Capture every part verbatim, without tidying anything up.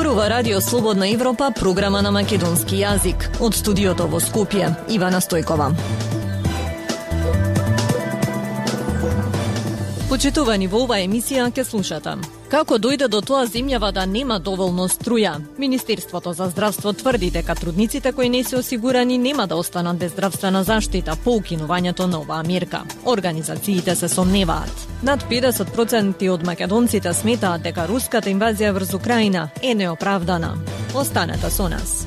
Зборува Радио Слободна Европа, програма на македонски јазик. Од студиото во Скопје, Ивана Стојкова. Почитувани, во оваа емисија ќе слушате: како дојде до тоа земјава да нема доволно струја? Министерството за здравство тврди дека трудниците кои не се осигурани нема да останат без здравствена заштита по укинувањето на оваа мерка. Организациите се сомневаат. Над педесет проценти од македонците сметаат дека руската инвазија врз Украина е неоправдана. Останете со нас.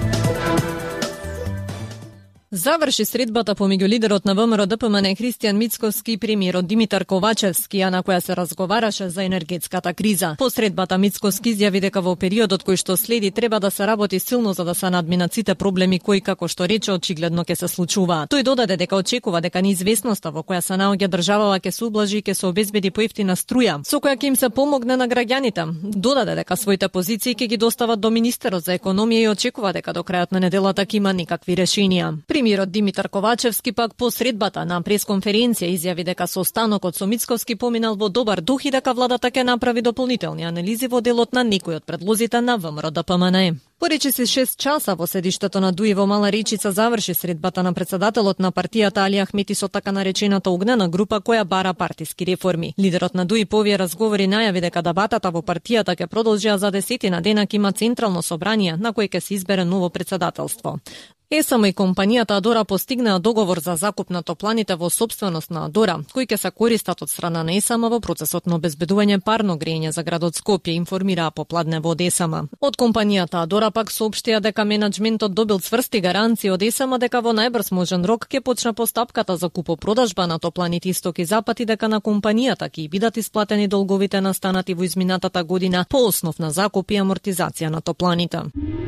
Заврши средбата помеѓу лидерот на ВМРО Д П М Н Христијан Мицкоски и премиерот Димитар Ковачевски, а на која се разговараше за енергетската криза. По средбата Мицкоски изјави дека во периодот кој што следи треба да се работи силно за да се надминат сите проблеми кои, како што рече, очигледно ќе се случуваат. Тој додаде дека очекува дека неизвестноста во која се наоѓа државава ќе се ублажи и ќе се обезбеди поевтина струја, со која ќе им се помогне на граѓаните. Додаде дека своите позиции ќе ги достават до министерот за економија и очекува дека до крајот на неделата ќе има некакви решенија. Премиерот Димитар Ковачевски пак по средбата на пресконференција изјави дека состанокот со Мицкоски поминал во добар дух и дека владата ќе направи дополнителни анализи во делот на некои од предлозите на ВМРО Д П М Н. Поречиси шест часа во седиштето на ДУИ во Мала Речица заврши средбата на председателот на партијата Али Ахмети со така наречената огнена група која бара партиски реформи. Лидерот на ДУИ по овие разговори најави дека дебатата во партијата ќе продолжи, а за десетина дена ќе има централно собрание на кој ќе се избере ново председателство. ЕСАМ и компанијата Адора постигнаа договор за закуп на топланите во собственост на Адора, кои ќе се користат од страна на ЕСАМ во процесот на обезбедување парно грејење за градот Скопје, информираа Попладнево од ЕСАМ. Од компанијата Адора пак соопштија дека менаџментот добил цврсти гаранции од ЕСАМ дека во најбрз можен рок ќе почне постапката за купопродажба на топланите Исток и Запад и дека на компанијата ќе бидат исплатени долговите настанати во изминатата година по основ на закуп и амортизација на топланите.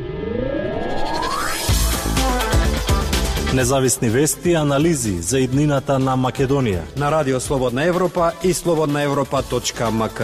Независни вести и анализи за иднината на Македонија на Радио Слободна Европа и слободна европа точка ем ка.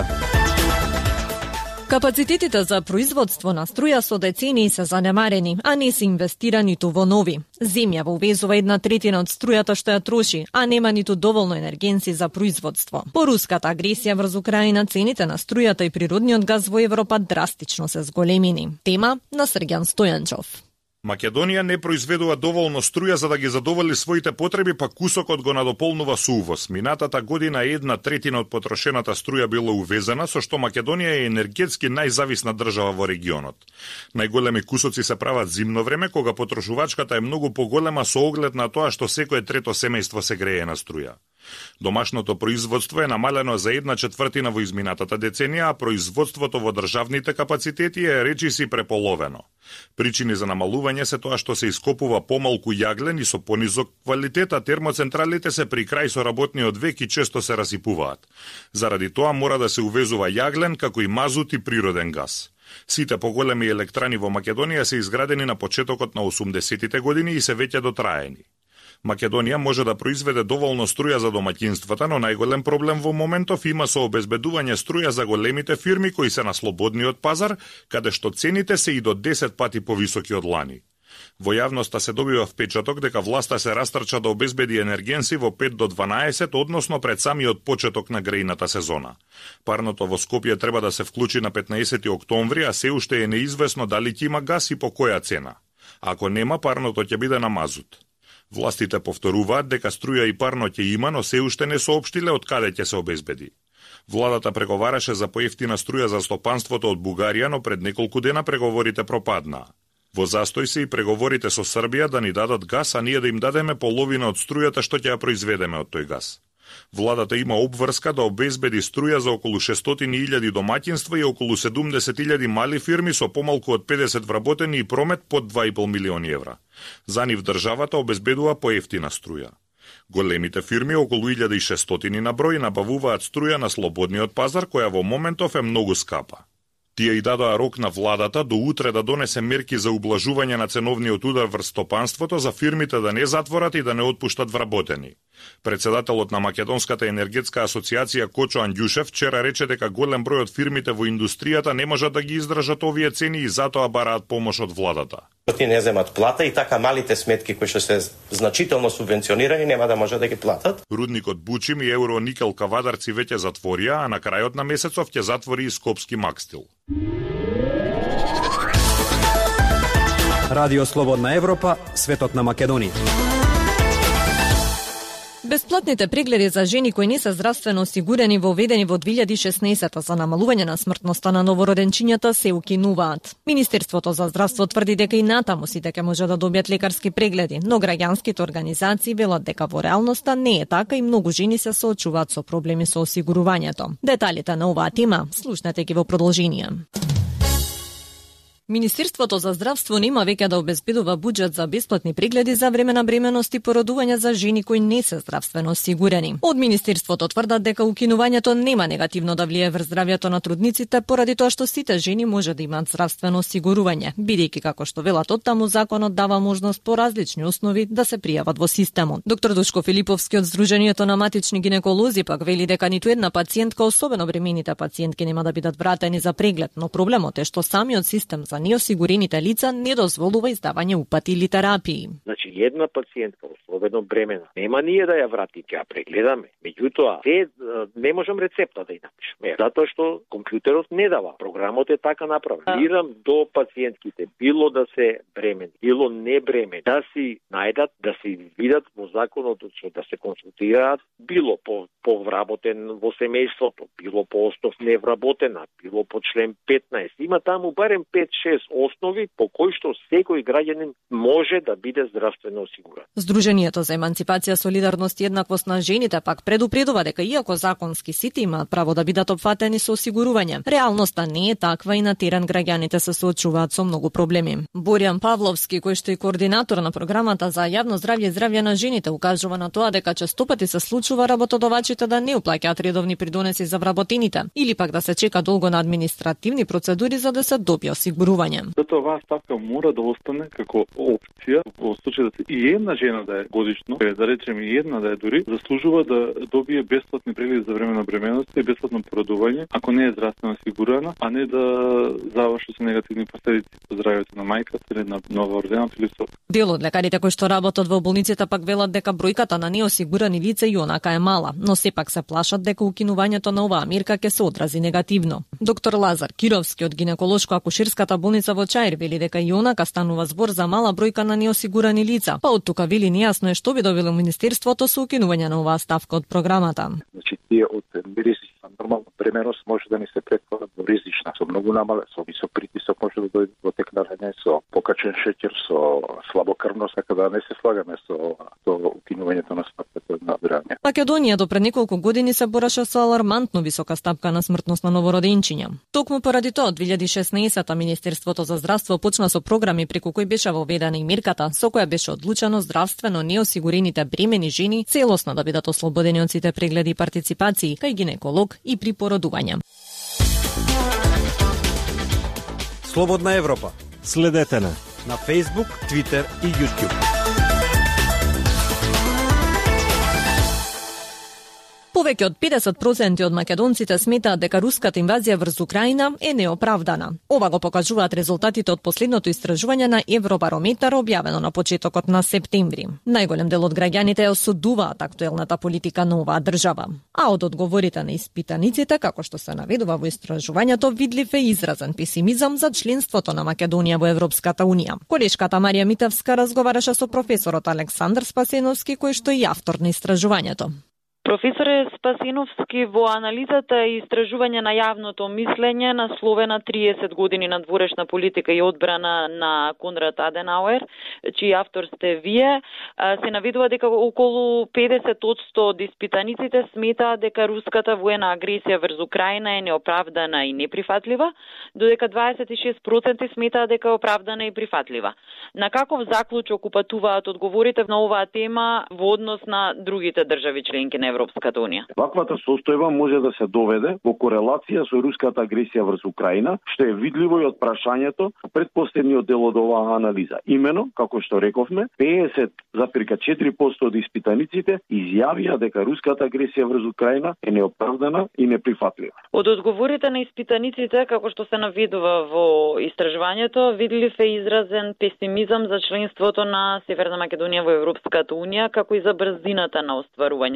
Капацитетите за производство на струја со децении се занемарени, а не се инвестира ниту во нови. Земја во увезува една третина од струјата што ја троши, а нема ниту доволно енергенци за производство. По руската агресија врз Украина, цените на струјата и природниот газ во Европа драстично се зголемени. Тема на Срѓан Стојанчов. Македонија не произведува доволно струја за да ги задоволи своите потреби, па кусокот го надополнува со увоз. Минатата година една третина од потрошената струја била увезена, со што Македонија е енергетски најзависна држава во регионот. Најголеми кусоци се прават зимно време, кога потрошувачката е многу поголема со оглед на тоа што секое трето семејство се грее на струја. Домашното производство е намалено за една четвртина во изминатата деценија, а производството во државните капацитети е речиси преполовено. Причини за намалување се тоа што се ископува помалку јаглен и со понизок квалитет, а термоцентралите се при крај со работниот век и често се расипуваат. Заради тоа мора да се увезува јаглен, како и мазут и природен газ. Сите поголеми електрани во Македонија се изградени на почетокот на осумдесетите години и се веќе дотраени. Македонија може да произведе доволно струја за домаќинствата, но најголем проблем во моментов има со обезбедување струја за големите фирми кои се на слободниот пазар, каде што цените се и до десет пати повисоки од лани. Во јавноста се добива впечаток дека власта се растрча да обезбеди енергенци во пет до дванаесет, односно пред самиот почеток на грејната сезона. Парното во Скопје треба да се вклучи на петнаесети октомври, а се уште е неизвестно дали ќе има газ и по која цена. Ако нема, парното ќе биде на мазут. Властите повторуваат дека струја и парно ќе има, но се уште не соопштиле од каде ќе се обезбеди. Владата преговараше за поевтина струја за стопанството од Бугарија, но пред неколку дена преговорите пропаднаа. Во застој се и преговорите со Србија да ни дадат газ, а ние да им дадеме половина од струјата што ќе ја произведеме од тој газ. Владата има обврска да обезбеди струја за околу шестстотини илјади домаќинства и околу седумдесет илјади мали фирми со помалку од педесет вработени и промет под два и пол милиони евра. За нив државата обезбедува поевтина струја. Големите фирми, околу илјада и шестстотини на број, набавуваат струја на слободниот пазар, која во моментов е многу скапа. Тие и дадоа рок на владата до утре да донесе мерки за ублажување на ценовниот удар врз стопанството за фирмите да не затворат и да не отпуштат вработени. Председателот на Македонската енергетска асоциација Кочо Андјушев вчера рече дека голем број од фирмите во индустријата не можат да ги издржат овие цени и затоа бараат помош од владата. Ти не земат плата и така малите сметки кои што се значително субвенционирани нема да можат да ги платат. Рудникот Бучим и Евроникел Кавадарци веќе затворија, а на крајот на месецов ќе затвори и Скопски Макстил. Радио Слободна Европа, светот на Македонија. Бесплатните прегледи за жени кои не се здравствено осигурени воведени во две илјади и шеснаесетта за намалување на смртноста на новороденчињата се укинуваат. Министерството за здравство тврди дека и натаму сите ќе може да добијат лекарски прегледи, но граѓанските организации велат дека во реалноста не е така и многу жени се соочуваат со проблеми со осигурувањето. Деталите на оваа тема слушнете ги во продолжение. Министерството за здравство нема веќе да обезбедува буџет за бесплатни прегледи за време на бременост и породување за жени кои не се здравствено осигурени. Од Министерството тврдат дека укинувањето нема негативно да влие врз здравјето на трудниците, поради тоа што сите жени може да имаат здравствено осигурување, бидејќи како што велат оттаму законот дава можност по различни основи да се пријават во системот. Доктор Душко Филиповски од Сдруженијето на матични гинеколози пак вели дека ниту една пациентка, особено бремените пациентки, нема да бидат вратени за преглед, но проблемот е што самиот систем за неосигурените лица не дозволува издавање упати или терапии. Значи, една пациентка особено бремена, нема ние да ја врати, ќе ја прегледаме. Меѓутоа, се не можам рецепта да ја напишеме, затоа што компјутерот не дава. Програмот е така направен. Апелирам до пациентките, било да се бремени, било не бремени, да си најдат, да си видат во законот, да се консултираат, било по повработен во семејството, било по основ невработена, било по член петнаесет. Има таму барем пет-шест основи по кои што секој граѓанин може да биде здравствено осигурен. Сдруженијето за еманципација, солидарност и еднаквост на жените пак предупредува дека иако законски сите имаат право да бидат опфатени со осигурување, реалноста не е таква и на терен граѓаните се соочуваат со многу проблеми. Боријан Павловски, кој што е координатор на програмата за јавно здравје и здравје на жените, укажува на тоа дека честопати се случува работодавачите да не уплаќаат редовни придонеси за вработените или пак да се чека долго на административни процедури за да се добие осигурување. Затоа оваа ставка мора да остане како опција во случај да се и една жена да е годишно, да речеме и една да е дури, заслужува да добие бесплатни прегледи за време на бременност и бесплатно породување, ако не е здравствено осигурана, а не да заврши со негативни последици по здравјето на мајката или на новороденото или со. Дел од лекарите кои што работат во болниците пак велат дека бројката на неосигурани лица и онака е мала, но сепак се плашат дека укинувањето на оваа мерка ќе се одрази негативно. Доктор Лазар Кировски од гинеколошко-акушерската болница во Чаир вели дека и онака станува збор за мала бројка на неосигурани лица. Па од тука вели нејасно е што би добило Министерството со укинување на оваа ставка од програмата. Значи тие од ризична нормална бременост може да ни се претворат во ризична, со многу намале, со висок притисок може да дојде до текнарење, со покачен шеќер, со слабокрвност, така да не се слагаме со то укинувањето на ставката на здравје. Македонија до пред неколку години се бореше со алармантно висока стапка на смртност на новороденчиња. Токму поради тоа, од две илјади и шеснаесетта Министерството за здравство почна со програми преку кои беше воведена и мерката со која беше одлучено здравствено неосигурените бремени жени целосно да бидат ослободени од сите прегледи и партиципации кај гинеколог и при породување. Слободна Европа. Следете на на Facebook, Twitter и YouTube. Повеќе од педесет проценти од македонците сметаат дека руската инвазија врз Украина е неоправдана. Ова го покажуваат резултатите од последното истражување на Евробарометар објавено на почетокот на септември. Најголем дел од граѓаните ја осудуваат актуелната политика на оваа држава. А од одговорите на испитаниците, како што се наведува во истражувањето, видлив е изразен песимизам за членството на Македонија во Европската унија. Колешката Марија Митевска разговараше со професорот Александар Спасеновски, кој што е автор на истражувањето. Професоре Спасиновски, во анализата и истражување на јавното мислење насловена триесет години надворешна политика и одбрана на Конрад Аденауер, чиј автор сте вие, се наведува дека околу педесет одсто од испитаниците сметаат дека руската воена агресија врз Украина е неоправдана и неприфатлива, додека дваесет и шест проценти сметаат дека е оправдана и прифатлива. На каков заклучок упатуваат одговорите на оваа тема во однос на другите држави членки на Европската унија? Ваквата состојба може да се доведе во корелација со руската агресија врз Украина, што е видливо и од прашањето пред последниот дел од оваа анализа. Имено, како што рековме, педесет запирка четири проценти од испитаниците изјавија дека руската агресија врз Украина е неоправдана и неприфатлива. Од одговорите на испитаниците, како што се наведува во истражувањето, видлив е изразен песимизам за членството на Северна Македонија во Европската унија, како и за брзината на остварување на оваа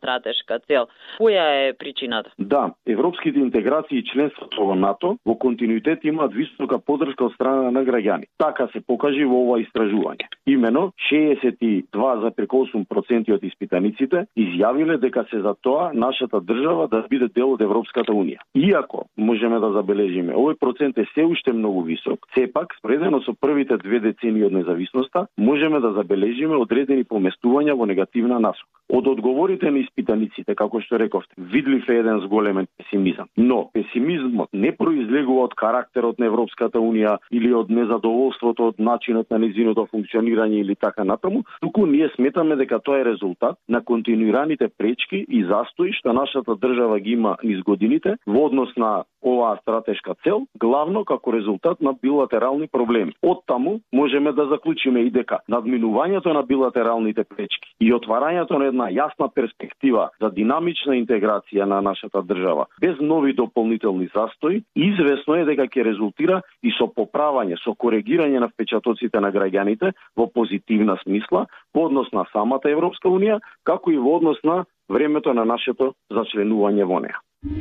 стратешка цел. Која е причината? Да, европските интеграции и членството во НАТО во континуитет имаат висока поддршка од страна на граѓани. Така се покажи во ова истражување. Имено шеесет и два зарез осум проценти од испитаниците изјавиле дека се за тоа нашата држава да биде дел од Европската унија. Иако можеме да забележиме, овој процент е се уште многу висок, сепак спредено со првите две децении од независноста, можеме да забележиме одредени поместувања во негативна насока. Од одговорите на испитаниците, како што рековте, видлив е еден зголемен песимизам. Но песимизмот не произлегува од карактерот на Европската унија или од незадоволството од начинот на нејзиното функционирање или така натаму, туку ние сметаме дека тоа е резултат на континуираните пречки и застои што нашата држава ги има низ годините во однос на оваа стратешка цел, главно како резултат на билатерални проблеми. Од таму можеме да заклучиме и дека надминувањето на билатералните пречки и отварањето на една јасна перспектива за динамична интеграција на нашата држава без нови дополнителни застои, известно е дека ќе резултира и со поправање, со коригирање на впечатоците на граѓаните во позитивна смисла во однос на самата Европска унија, како и во однос на времето на нашето зачленување во неа.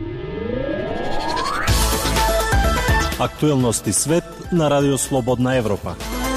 Актуелности свет на Радио Слободна Европа.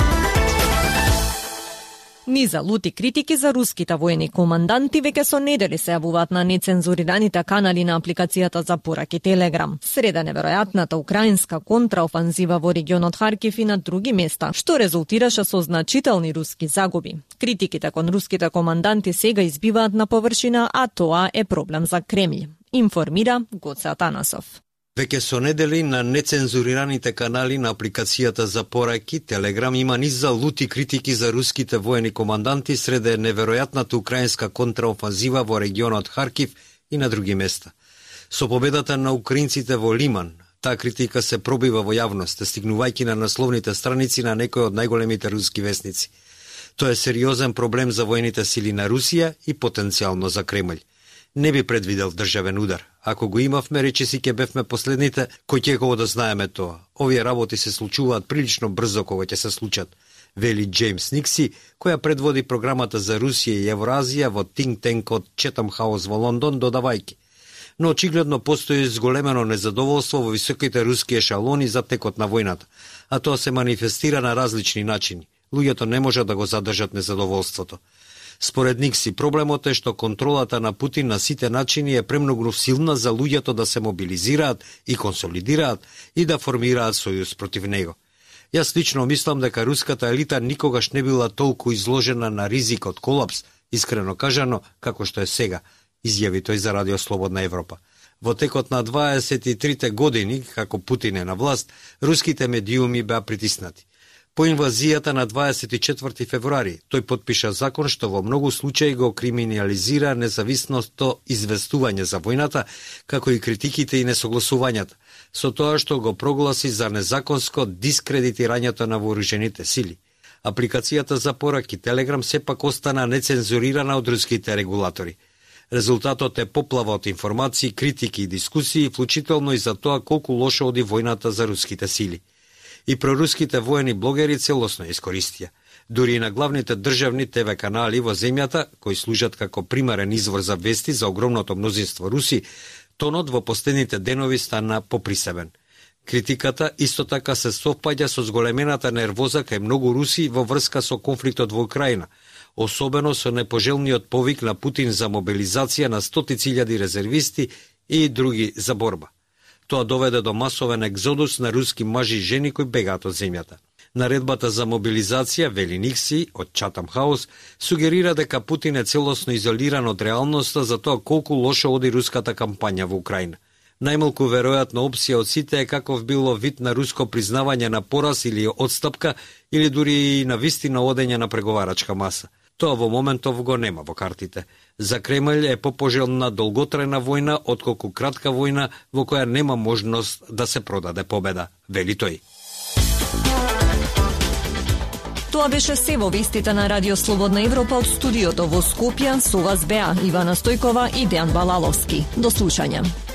Низа лути критики за руските воени команданти веќе со недели се јавуваат на нецензурираните канали на апликацијата за пораки Телеграм. Среда неверојатната украинска контраофанзива во регионот Харкив и на други места, што резултираше со значителни руски загуби. Критиките кон руските команданти сега избиваат на површина, а тоа е проблем за Кремљ. Информира Гоце Атанасов. Веќе со недели на нецензурираните канали на апликацијата за пораки Телеграм има низ за лути критики за руските воени команданти среде неверојатната украинска контраофанзива во регионот Харкив и на други места. Со победата на украинците во Лиман, таа критика се пробива во јавност, стигнувајќи на насловните страници на некои од најголемите руски весници. Тоа е сериозен проблем за воените сили на Русија и потенцијално за Кремљ. Не би предвидел државен удар. Ако го имавме, речиси ќе бевме последните кои ќе го да знаеме тоа. Овие работи се случуваат прилично брзо кога ќе се случат, вели Джеймс Никси, која предводи програмата за Русија и Евразија во think tank Четам Хаус во Лондон, додавајќи. Но очигледно постои зголемено незадоволство во високите руски ешалони за текот на војната, а тоа се манифестира на различни начини. Луѓето не можат да го задржат незадоволството. Според Никси, проблемот е што контролата на Путин на сите начини е премногу силна за луѓето да се мобилизираат и консолидираат и да формираат сојуз против него. Јас лично мислам дека руската елита никогаш не била толку изложена на ризик од колапс, искрено кажано, како што е сега, изјави тој за Радио Слободна Европа. Во текот на дваесет и трите години, како Путин е на власт, руските медиуми беа притиснати. По инвазијата на дваесет и четврти февруари, тој потпиша закон што во многу случаи го криминализира независното известување за војната, како и критиките и несогласувањата, со тоа што го прогласи за незаконско дискредитирањето на вооружените сили. Апликацијата за пораки Телеграм сепак остана нецензурирана од руските регулатори. Резултатот е поплава од информации, критики и дискусии, вклучително и за тоа колку лошо оди војната за руските сили. И проруските воени блогери целосно искористија. Дури и на главните државни те ве канали во земјата, кои служат како примарен извор за вести за огромното мнозинство руси, тонот во последните денови стана поприсебен. Критиката исто така се совпаѓа со зголемената нервоза кај многу руси во врска со конфликтот во Украина, особено со непожелниот повик на Путин за мобилизација на стотици илјади резервисти и други за борба. Тоа доведе до масовен екзодус на руски мажи и жени кои бегаат од земјата. Наредбата за мобилизација, вели Никси, од Чатам Хаус, сугерира дека Путин е целосно изолиран од реалноста за тоа колку лошо оди руската кампања во Украина. Најмалку веројатна опција од сите е каков било вид на руско признавање на пораз или отстапка, или дури и на вистина одење на преговарачка маса. Тоа во моментов го нема во картите. За Кремљ е попожелна долготрајна војна отколку кратка војна во која нема можност да се продаде победа, вели тој. Тоа беше се во вестите на Радио Слободна Европа од студиото во Скопје. Со вас беа Ивана Стојкова и Дејан Балаловски. До слушање.